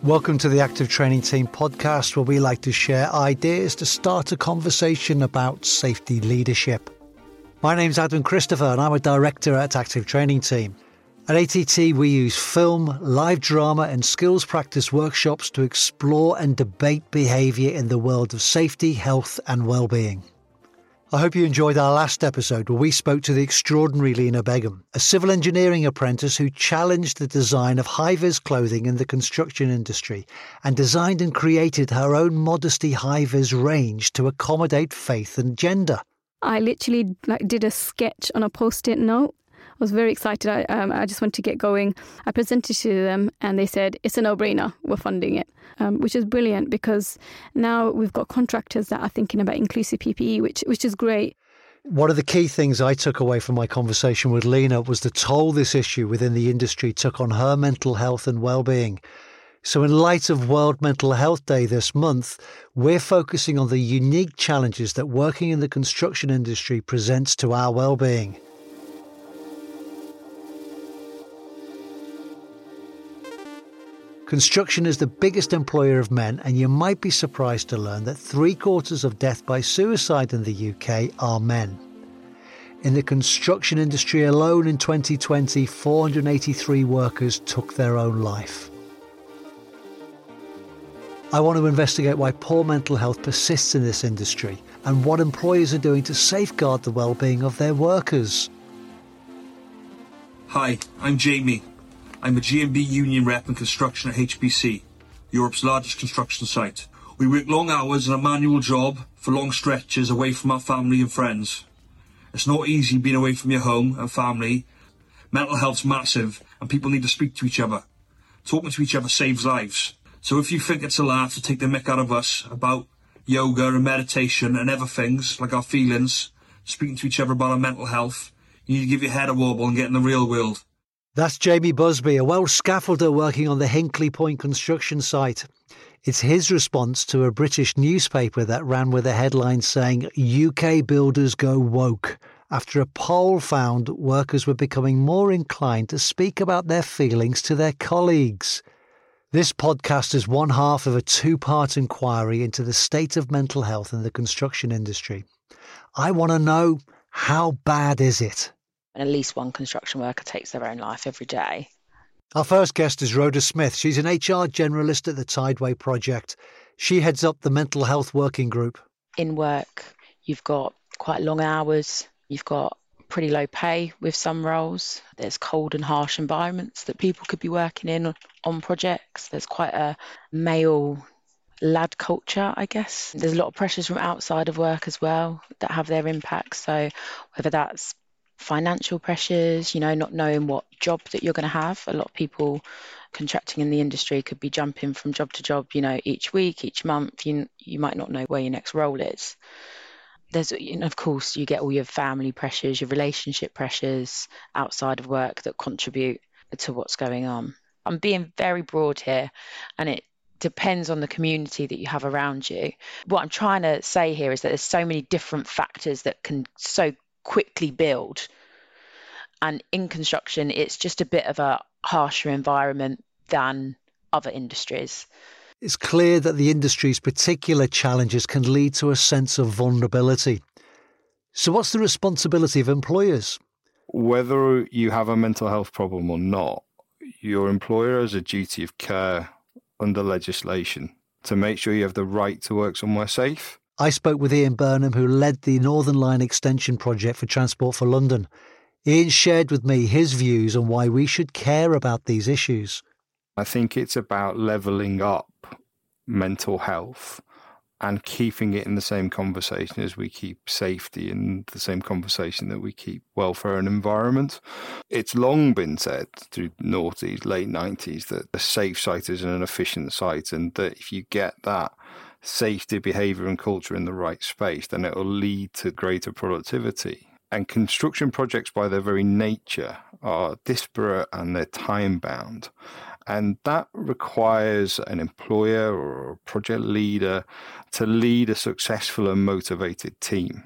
Welcome to the Active Training Team podcast, where we like to share ideas to start a conversation about safety leadership. My name's Adam Christopher and I'm a director at Active Training Team. At ATT, we use film, live drama and skills practice workshops to explore and debate behaviour in the world of safety, health and well-being. I hope you enjoyed our last episode where we spoke to the extraordinary Lena Begum, a civil engineering apprentice who challenged the design of high-vis clothing in the construction industry and designed and created her own modesty high-vis range to accommodate faith and gender. I literally did a sketch on a post-it note. I was very excited. I just wanted to get going. I presented to them and they said, it's a no-brainer, we're funding it, which is brilliant because now we've got contractors that are thinking about inclusive PPE, which is great. One of the key things I took away from my conversation with Lena was the toll this issue within the industry took on her mental health and well-being. So in light of World Mental Health Day this month, we're focusing on the unique challenges that working in the construction industry presents to our well-being. Construction is the biggest employer of men, and you might be surprised to learn that 3/4 of death by suicide in the UK are men. In the construction industry alone in 2020, 483 workers took their own life. I want to investigate why poor mental health persists in this industry and what employers are doing to safeguard the well-being of their workers. Hi, I'm Jamie. I'm a GMB union rep in construction at HBC, Europe's largest construction site. We work long hours in a manual job for long stretches away from our family and friends. It's not easy being away from your home and family. Mental health's massive and people need to speak to each other. Talking to each other saves lives. So if you think it's a laugh to take the mick out of us about yoga and meditation and other things like our feelings, speaking to each other about our mental health, you need to give your head a wobble and get in the real world. That's Jamie Busby, a Welsh scaffolder working on the Hinkley Point construction site. It's his response to a British newspaper that ran with a headline saying UK builders go woke, after a poll found workers were becoming more inclined to speak about their feelings to their colleagues. This podcast is one half of a two-part inquiry into the state of mental health in the construction industry. I want to know, how bad is it? And at least one construction worker takes their own life every day. Our first guest is Rhoda Smith. She's an HR generalist at the Tideway Project. She heads up the mental health working group. In work, you've got quite long hours. You've got pretty low pay with some roles. There's cold and harsh environments that people could be working in on projects. There's quite a male lad culture, I guess. There's a lot of pressures from outside of work as well that have their impact. So whether that's financial pressures, not knowing what job that you're going to have. A lot of people contracting in the industry could be jumping from job to job, each week, each month. You might not know where your next role is. There's, of course, you get all your family pressures, your relationship pressures outside of work that contribute to what's going on. I'm being very broad here, and it depends on the community that you have around you. What I'm trying to say here is that there's so many different factors that can so quickly build, and in construction it's just a bit of a harsher environment than other industries. It's clear that the industry's particular challenges can lead to a sense of vulnerability. So what's the responsibility of employers? Whether you have a mental health problem or not, your employer has a duty of care under legislation to make sure you have the right to work somewhere safe. I spoke with Ian Burnham, who led the Northern Line extension project for Transport for London. Ian shared with me his views on why we should care about these issues. I think it's about levelling up mental health and keeping it in the same conversation as we keep safety, and the same conversation that we keep welfare and environment. It's long been said through noughties, late 90s, that a safe site is an efficient site, and that if you get that safety, behaviour and culture in the right space, then it will lead to greater productivity. And construction projects by their very nature are disparate and they're time bound. And that requires an employer or a project leader to lead a successful and motivated team.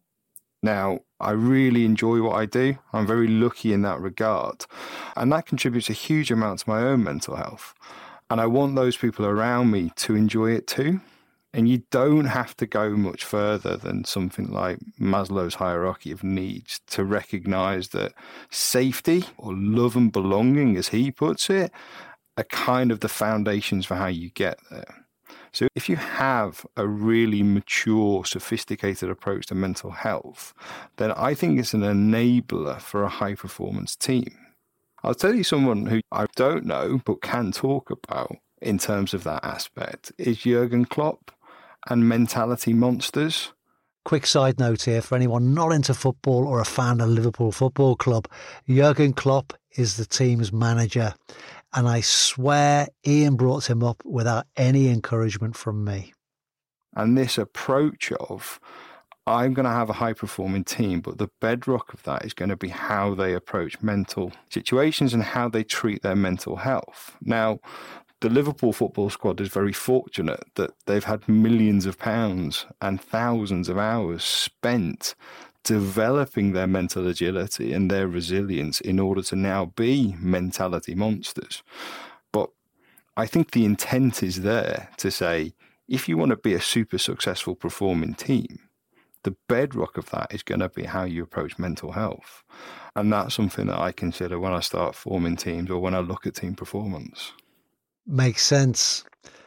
Now, I really enjoy what I do. I'm very lucky in that regard. And that contributes a huge amount to my own mental health. And I want those people around me to enjoy it too. And you don't have to go much further than something like Maslow's hierarchy of needs to recognize that safety, or love and belonging, as he puts it, are kind of the foundations for how you get there. So if you have a really mature, sophisticated approach to mental health, then I think it's an enabler for a high-performance team. I'll tell you someone who I don't know but can talk about in terms of that aspect is Jurgen Klopp and Mentality Monsters. Quick side note here for anyone not into football or a fan of Liverpool Football Club. Jurgen Klopp is the team's manager, and I swear Ian brought him up without any encouragement from me. And this approach of, I'm going to have a high-performing team, but the bedrock of that is going to be how they approach mental situations and how they treat their mental health. Now, the Liverpool football squad is very fortunate that they've had millions of pounds and thousands of hours spent developing their mental agility and their resilience in order to now be mentality monsters. But I think the intent is there to say, if you want to be a super successful performing team, the bedrock of that is going to be how you approach mental health. And that's something that I consider when I start forming teams or when I look at team performance. Makes sense.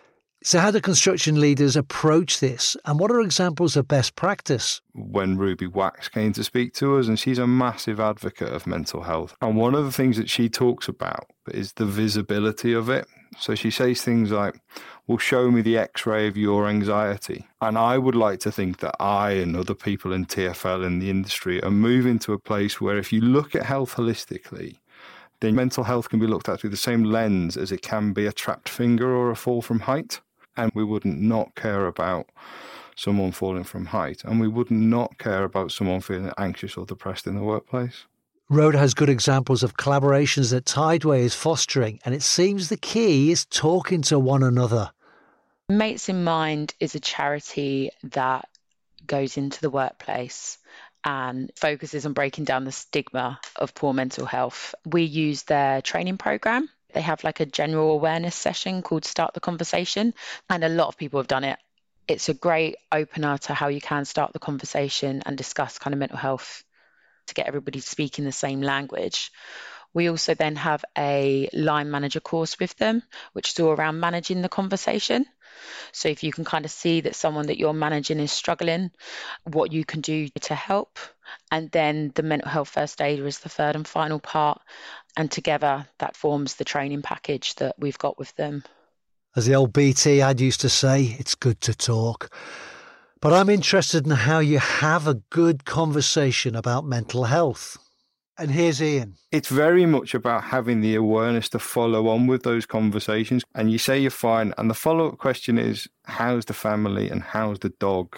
So how do construction leaders approach this? And what are examples of best practice? When Ruby Wax came to speak to us, and she's a massive advocate of mental health. And one of the things that she talks about is the visibility of it. So she says things like, well, show me the X-ray of your anxiety. And I would like to think that I and other people in TfL in the industry are moving to a place where if you look at health holistically, then mental health can be looked at through the same lens as it can be a trapped finger or a fall from height. And we wouldn't not care about someone falling from height. And we would not care about someone feeling anxious or depressed in the workplace. Rhoda has good examples of collaborations that Tideway is fostering, and it seems the key is talking to one another. Mates in Mind is a charity that goes into the workplace and focuses on breaking down the stigma of poor mental health. We use their training program. They have like a general awareness session called Start the Conversation, and a lot of people have done it. It's a great opener to how you can start the conversation and discuss kind of mental health to get everybody speaking the same language. We also then have a line manager course with them, which is all around managing the conversation. So if you can kind of see that someone that you're managing is struggling, what you can do to help. And then the mental health first aider is the third and final part. And together that forms the training package that we've got with them. As the old BT ad used to say, it's good to talk. But I'm interested in how you have a good conversation about mental health. And here's Ian. It's very much about having the awareness to follow on with those conversations. And you say you're fine. And the follow-up question is, how's the family and how's the dog?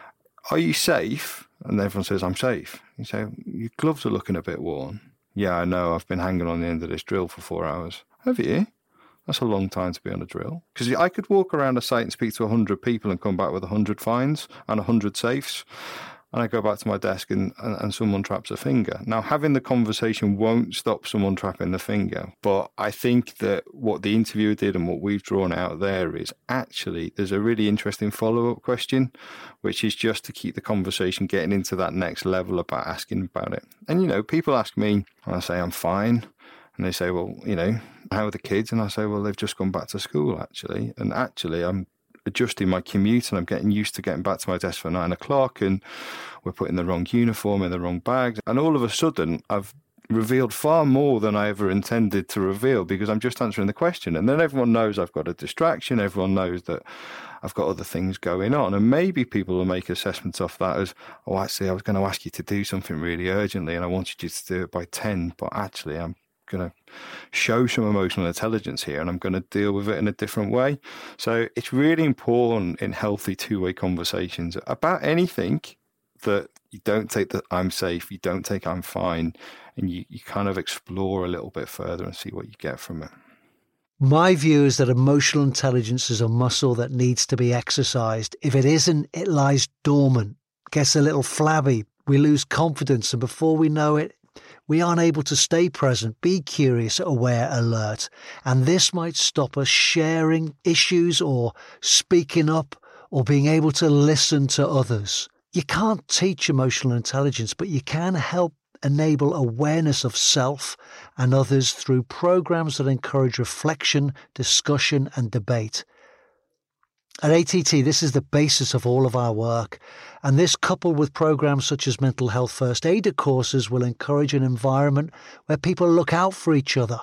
Are you safe? And everyone says, I'm safe. You say, your gloves are looking a bit worn. Yeah, I know. I've been hanging on the end of this drill for 4 hours. Have you? That's a long time to be on a drill. Because I could walk around a site and speak to 100 people and come back with 100 fines and 100 safes. And I go back to my desk and someone traps a finger. Now, having the conversation won't stop someone trapping the finger. But I think that what the interviewer did and what we've drawn out there is actually there's a really interesting follow-up question, which is just to keep the conversation getting into that next level about asking about it. And, you know, people ask me, and I say, I'm fine. And they say, well, you know, how are the kids? And I say, well, they've just gone back to school, actually. And actually, I'm adjusting my commute and I'm getting used to getting back to my desk for 9 o'clock and we're putting the wrong uniform in the wrong bags. And all of a sudden, I've revealed far more than I ever intended to reveal because I'm just answering the question. And then everyone knows I've got a distraction. Everyone knows that I've got other things going on. And maybe people will make assessments off that as, oh, actually, I was going to ask you to do something really urgently and I wanted you to do it by 10, but actually I'm going to show some emotional intelligence here and I'm going to deal with it in a different way. So it's really important in healthy two-way conversations about anything that you don't take the I'm safe, you don't take I'm fine, and you kind of explore a little bit further and see what you get from it. My view is that emotional intelligence is a muscle that needs to be exercised. If it isn't, it lies dormant, gets a little flabby, we lose confidence, and before we know it, we aren't able to stay present, be curious, aware, alert. And this might stop us sharing issues or speaking up or being able to listen to others. You can't teach emotional intelligence, but you can help enable awareness of self and others through programs that encourage reflection, discussion and debate. At ATT, this is the basis of all of our work, and this, coupled with programs such as mental health first aider courses, will encourage an environment where people look out for each other.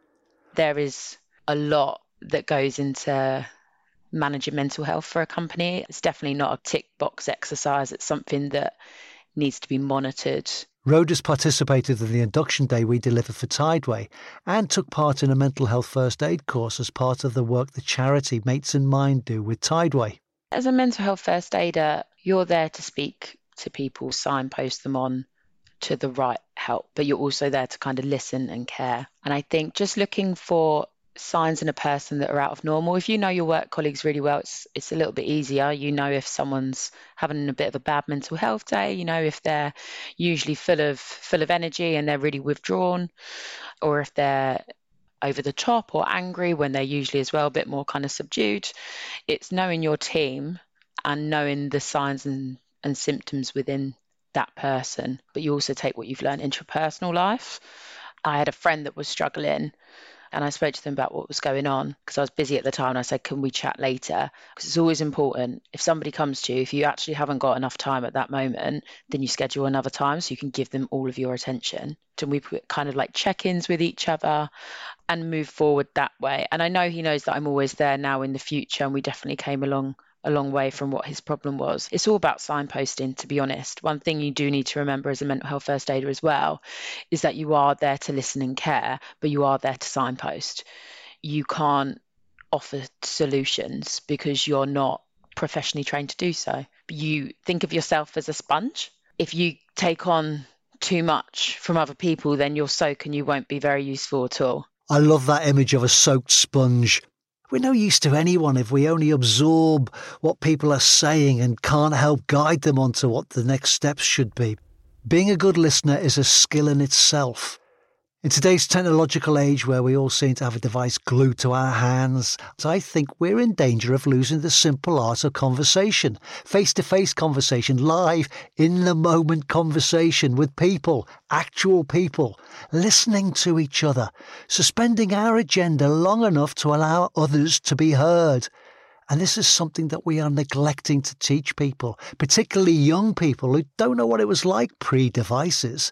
There is a lot that goes into managing mental health for a company. It's definitely not a tick box exercise. It's something that needs to be monitored. Rhoda's participated in the induction day we delivered for Tideway and took part in a mental health first aid course as part of the work the charity Mates in Mind do with Tideway. As a mental health first aider, you're there to speak to people, signpost them on to the right help, but you're also there to kind of listen and care. And I think just looking for signs in a person that are out of normal. If you know your work colleagues really well, it's a little bit easier. You know if someone's having a bit of a bad mental health day, you know if they're usually full of energy and they're really withdrawn, or if they're over the top or angry when they're usually as well a bit more kind of subdued. It's knowing your team and knowing the signs and symptoms within that person, but you also take what you've learned into your personal life. I had a friend that was struggling, and I spoke to them about what was going on because I was busy at the time. And I said, can we chat later? Because it's always important. If somebody comes to you, if you actually haven't got enough time at that moment, then you schedule another time so you can give them all of your attention. And we put kind of like check-ins with each other and move forward that way. And I know he knows that I'm always there now in the future. And we definitely came a long way from what his problem was. It's all about signposting, to be honest. One thing you do need to remember as a mental health first aider as well is that you are there to listen and care, but you are there to signpost. You can't offer solutions because you're not professionally trained to do so. You think of yourself as a sponge. If you take on too much from other people, then you'll soak and you won't be very useful at all. I love that image of a soaked sponge. We're no use to anyone if we only absorb what people are saying and can't help guide them onto what the next steps should be. Being a good listener is a skill in itself. In today's technological age where we all seem to have a device glued to our hands, I think we're in danger of losing the simple art of conversation, face-to-face conversation, live, in-the-moment conversation with people, actual people, listening to each other, suspending our agenda long enough to allow others to be heard. And this is something that we are neglecting to teach people, particularly young people who don't know what it was like pre-devices.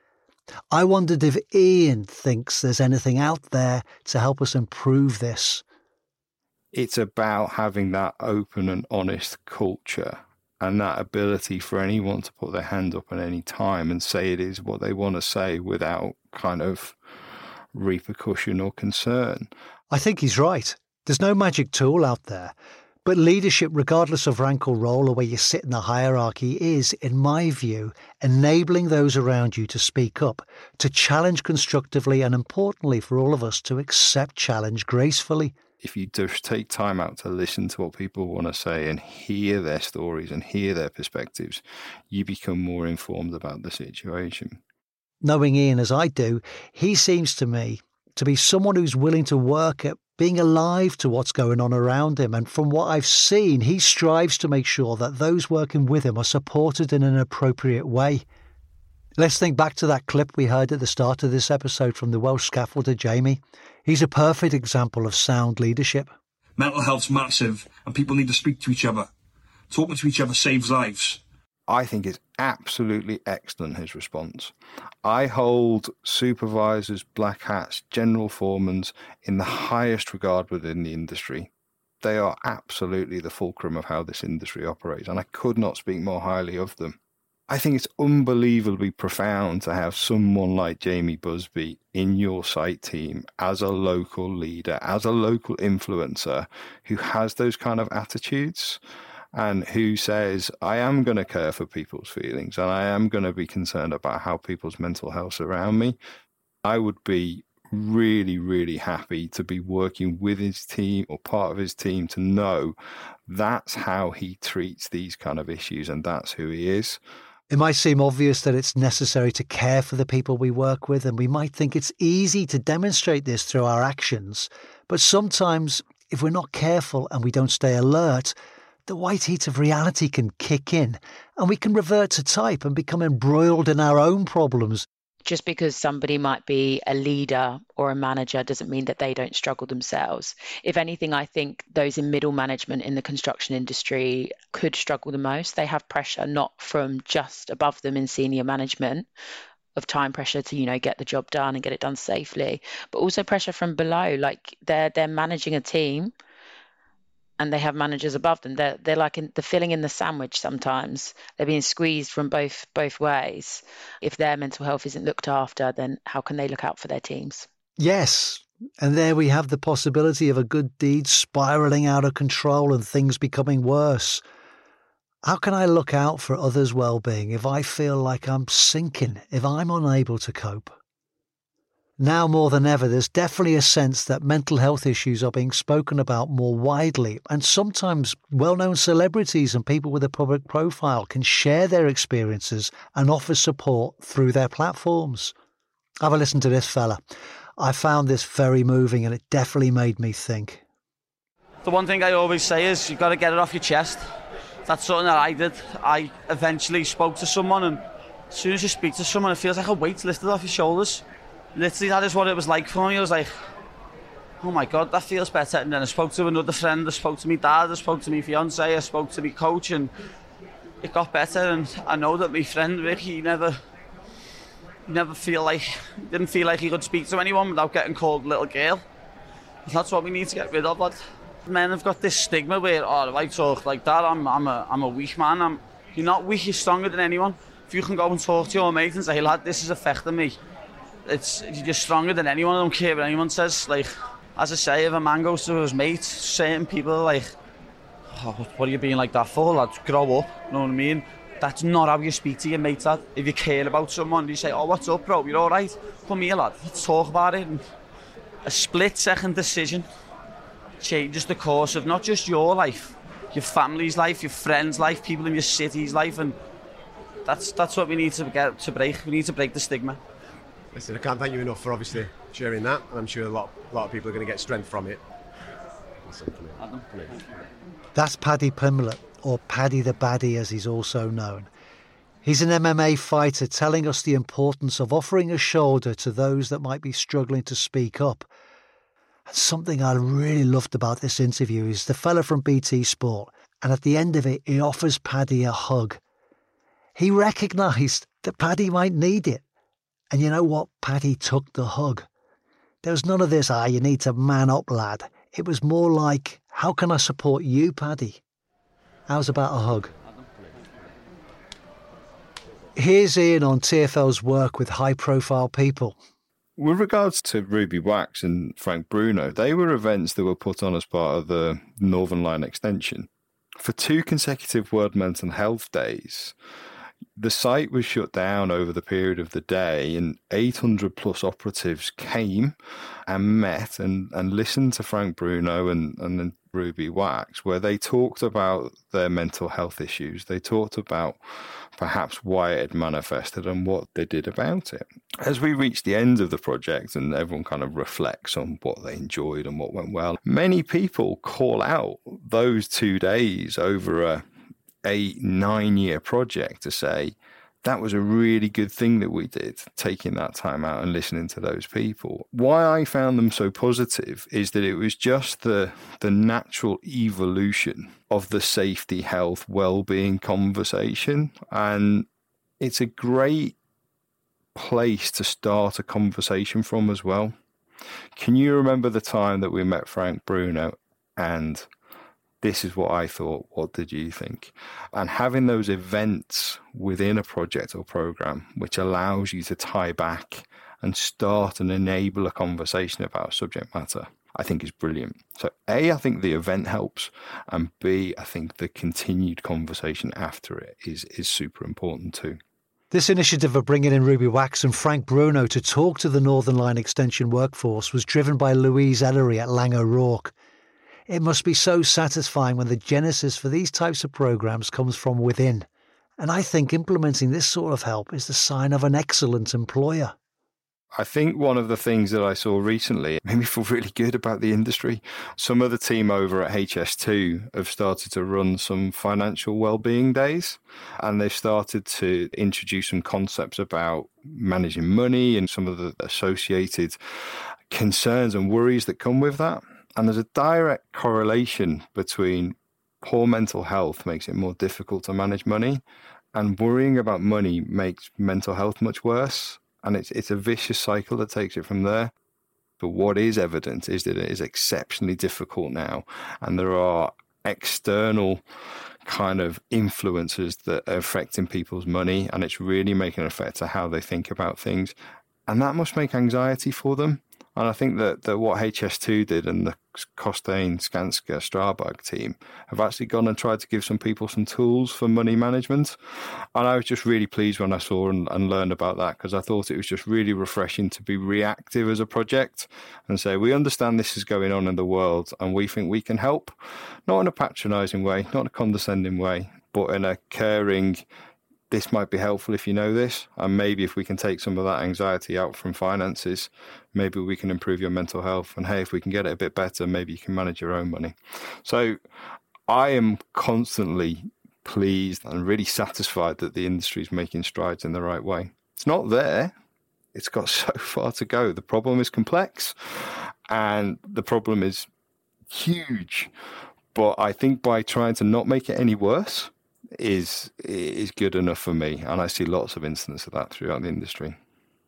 I wondered if Ian thinks there's anything out there to help us improve this. It's about having that open and honest culture and that ability for anyone to put their hand up at any time and say it is what they want to say without kind of repercussion or concern. I think he's right. There's no magic tool out there. But leadership, regardless of rank or role or where you sit in the hierarchy, is, in my view, enabling those around you to speak up, to challenge constructively, and importantly for all of us, to accept challenge gracefully. If you just take time out to listen to what people want to say and hear their stories and hear their perspectives, you become more informed about the situation. Knowing Ian as I do, he seems to me to be someone who's willing to work at being alive to what's going on around him. And from what I've seen, he strives to make sure that those working with him are supported in an appropriate way. Let's think back to that clip we heard at the start of this episode from the Welsh scaffolder Jamie. He's a perfect example of sound leadership. Mental health's massive and people need to speak to each other. Talking to each other saves lives. I think it's absolutely excellent, his response. I hold supervisors, black hats, general foremans in the highest regard within the industry. They are absolutely the fulcrum of how this industry operates, and I could not speak more highly of them. I think it's unbelievably profound to have someone like Jamie Busby in your site team as a local leader, as a local influencer who has those kind of attitudes. And who says, I am going to care for people's feelings and I am going to be concerned about how people's mental health around me. I would be really, really happy to be working with his team or part of his team to know that's how he treats these kind of issues and that's who he is. It might seem obvious that it's necessary to care for the people we work with, and we might think it's easy to demonstrate this through our actions. But sometimes, if we're not careful and we don't stay alert, the white heat of reality can kick in, and we can revert to type and become embroiled in our own problems. Just because somebody might be a leader or a manager doesn't mean that they don't struggle themselves. If anything, I think those in middle management in the construction industry could struggle the most. They have pressure not from just above them in senior management of time pressure to, get the job done and get it done safely, but also pressure from below. Like they're managing a team and they have managers above them. They're like they're filling in the sandwich sometimes. They're being squeezed from both ways. If their mental health isn't looked after, then how can they look out for their teams? Yes, and there we have the possibility of a good deed spiralling out of control and things becoming worse. How can I look out for others' well-being if I feel like I'm sinking, if I'm unable to cope? Now more than ever, there's definitely a sense that mental health issues are being spoken about more widely, and sometimes well-known celebrities and people with a public profile can share their experiences and offer support through their platforms. Have a listen to this fella. I found this very moving and it definitely made me think. The one thing I always say is you've got to get it off your chest. That's something that I did. I eventually spoke to someone, and as soon as you speak to someone, it feels like a weight lifted off your shoulders. Literally, that is what it was like for me. I was like, oh my God, that feels better. And then I spoke to another friend, I spoke to my dad, I spoke to my fiance, I spoke to my coach, and it got better. And I know that my friend Rick, he didn't feel like he could speak to anyone without getting called little girl. And that's what we need to get rid of, lad. Men have got this stigma where, if I talk like that, I'm a weak man. You're not weak, you're stronger than anyone. If you can go and talk to your mate and say, lad, this is affecting me, you're stronger than anyone. I don't care what anyone says. Like, as I say, if a man goes to his mate, certain people are like, oh, what are you being like that for, lad? Grow up, you know what I mean? That's not how you speak to your mate, lad. If you care about someone, you say, oh, what's up, bro? You're all right? Come here, lad. Let's talk about it. And a split-second decision changes the course of not just your life, your family's life, your friends' life, people in your city's life, and that's what we need to get to break. We need to break the stigma. Listen, I can't thank you enough for obviously sharing that, and I'm sure a lot of people are going to get strength from it. That's Paddy Pimblett, or Paddy the Baddie as he's also known. He's an MMA fighter telling us the importance of offering a shoulder to those that might be struggling to speak up. And something I really loved about this interview is the fella from BT Sport, and at the end of it, he offers Paddy a hug. He recognised that Paddy might need it. And you know what? Paddy took the hug. There was none of this, you need to man up, lad. It was more like, how can I support you, Paddy? How's about a hug? Here's Ian on TfL's work with high-profile people. With regards to Ruby Wax and Frank Bruno, they were events that were put on as part of the Northern Line extension. For 2 consecutive World Mental Health Days, the site was shut down over the period of the day, and 800 plus operatives came and met and listened to Frank Bruno and Ruby Wax, where they talked about their mental health issues. They talked about perhaps why it had manifested and what they did about it. As we reached the end of the project and everyone kind of reflects on what they enjoyed and what went well, many people call out those 2 days over a 8-9 year project to say that was a really good thing that we did, taking that time out and listening to those people. Why I found them so positive is that it was just the natural evolution of the safety, health, well-being conversation. And it's a great place to start a conversation from as well. Can you remember the time that we met Frank Bruno and this is what I thought, what did you think? And having those events within a project or program, which allows you to tie back and start and enable a conversation about subject matter, I think is brilliant. So A, I think the event helps, and B, I think the continued conversation after it is super important too. This initiative of bringing in Ruby Wax and Frank Bruno to talk to the Northern Line Extension workforce was driven by Louise Ellery at Laing O'Rourke. It must be so satisfying when the genesis for these types of programmes comes from within And I think implementing this sort of help is the sign of an excellent employer. I think one of the things that I saw recently made me feel really good about the industry. Some of the team over at HS2 have started to run some financial well-being days, and they've started to introduce some concepts about managing money and some of the associated concerns and worries that come with that. And there's a direct correlation between poor mental health makes it more difficult to manage money, and worrying about money makes mental health much worse. And it's a vicious cycle that takes it from there. But what is evident is that it is exceptionally difficult now. And there are external kind of influences that are affecting people's money. And it's really making an effect to how they think about things. And that must make anxiety for them. And I think that what HS2 did and the Costain, Skanska, Strabag team have actually gone and tried to give some people some tools for money management. And I was just really pleased when I saw and learned about that, because I thought it was just really refreshing to be reactive as a project and say, we understand this is going on in the world and we think we can help, not in a patronising way, not in a condescending way, but in a caring, this might be helpful if you know this, and maybe if we can take some of that anxiety out from finances, maybe we can improve your mental health. And hey, if we can get it a bit better, maybe you can manage your own money. So I am constantly pleased and really satisfied that the industry is making strides in the right way. It's not there. It's got so far to go. The problem is complex and the problem is huge. But I think by trying to not make it any worse, is good enough for me, and I see lots of instances of that throughout the industry.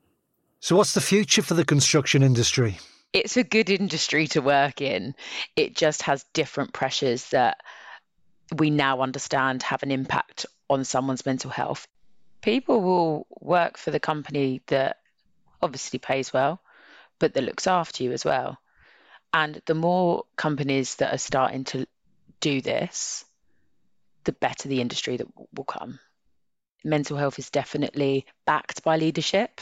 So what's the future for the construction industry? It's a good industry to work in. It just has different pressures that we now understand have an impact on someone's mental health. People will work for the company that obviously pays well, but that looks after you as well. And the more companies that are starting to do this, the better the industry that will come. Mental health is definitely backed by leadership,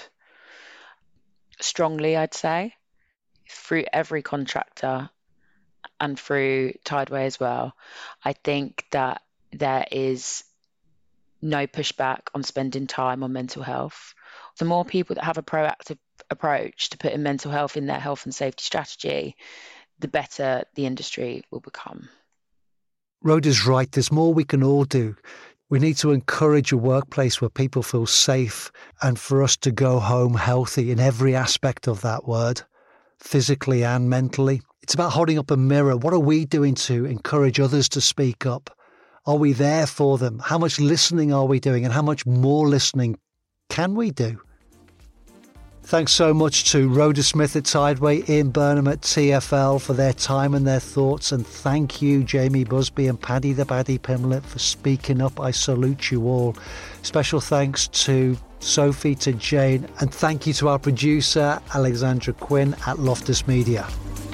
strongly, I'd say, through every contractor and through Tideway as well. I think that there is no pushback on spending time on mental health. The more people that have a proactive approach to putting mental health in their health and safety strategy, the better the industry will become. Rhoda's right. There's more we can all do. We need to encourage a workplace where people feel safe and for us to go home healthy in every aspect of that word, physically and mentally. It's about holding up a mirror. What are we doing to encourage others to speak up? Are we there for them? How much listening are we doing, and how much more listening can we do? Thanks so much to Rhoda Smith at Tideway, Ian Burnham at TfL for their time and their thoughts. And thank you, Jamie Busby and Paddy the Baddy Pimlet, for speaking up. I salute you all. Special thanks to Sophie, to Jane, and thank you to our producer, Alexandra Quinn at Loftus Media.